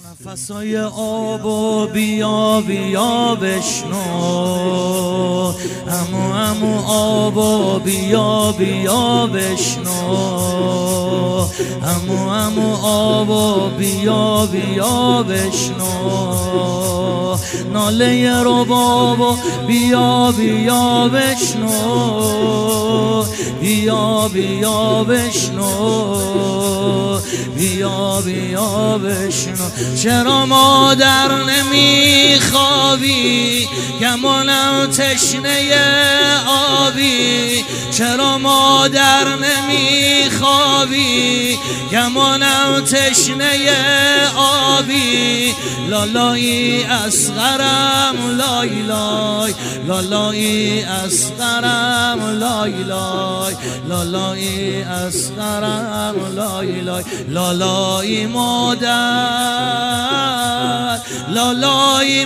نفسای آب و بیا بیا بشنو، امو آب و بیا بیا بشنو، امو آب و بیا بیا بشنو، ناله رباب و بیا بیا بشنو، بیا بیا بشنو، بیا بیا بشنو. چرا مادر نمیخوابی گمانم تشنه آبی، چرا مادر نمیخوابی گمانم تشنه آبی، لالایی اصغرم لای لای، لالایی اصغرم لای لای، لالایی اصغرم لای لای، لالایی مادر، لالایی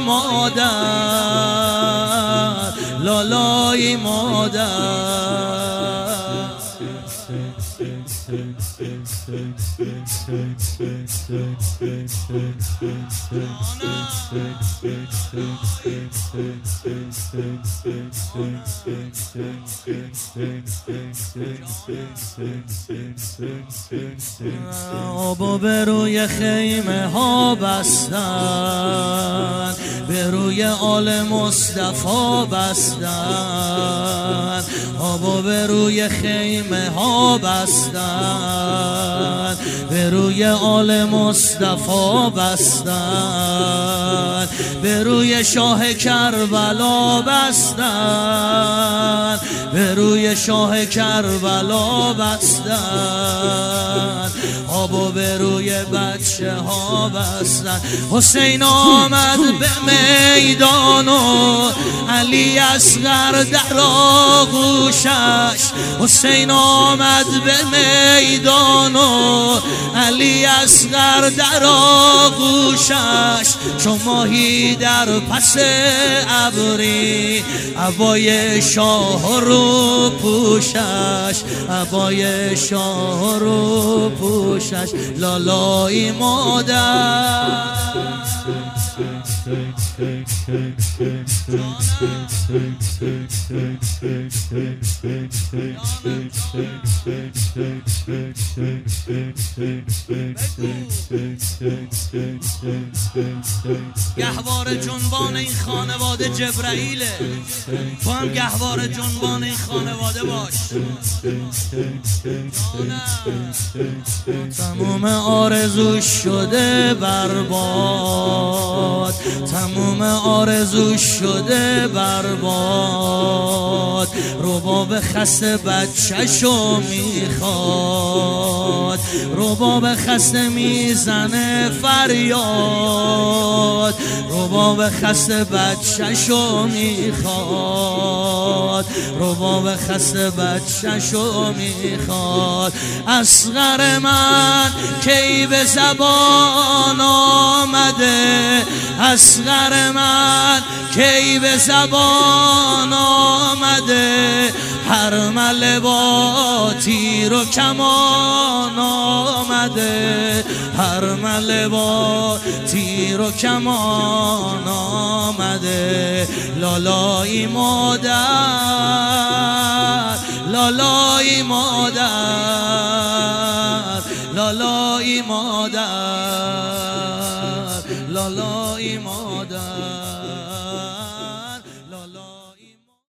مادر، لالایی مادر. آبا به روی خیمه ها بستن، به روی آل مصطفی بستن، آبا به روی خیمه ها بستن، به روی آل مصطفی بستن، به روی شاه کربلا بستن، به روی شاه کربلا بستن، آبو به روی بچه ها بستن. حسین آمد به میدان و علی اصغر در آغوشش، حسین آمد به میدان و علی اصغر در آغوشش، چون ماهی در پس ابری عبای شاه رو پوشش، عبای شاه رو پوشش، لالایی مادر. گهوار جنبان این خانواده جبرائیله، تو هم گهوار جنبان این خانواده باش. تموم آرزو شده برباد، تموم آرزو شده برباد، رباب خسته بچه‌شو میخواد، رباب خسته میزنه فریاد، رباب خسته بچه‌شو میخواد، رباب خسته بچه‌شو میخواد. اصغر من کی به زبان آمده، اصغر من کی به زبان آمده، هر مله با تیر و کمان آمده، هر مله با تیر و کمان آمده، لالایی مادر، لالایی مادر، لالایی مادر، لالایی مادر.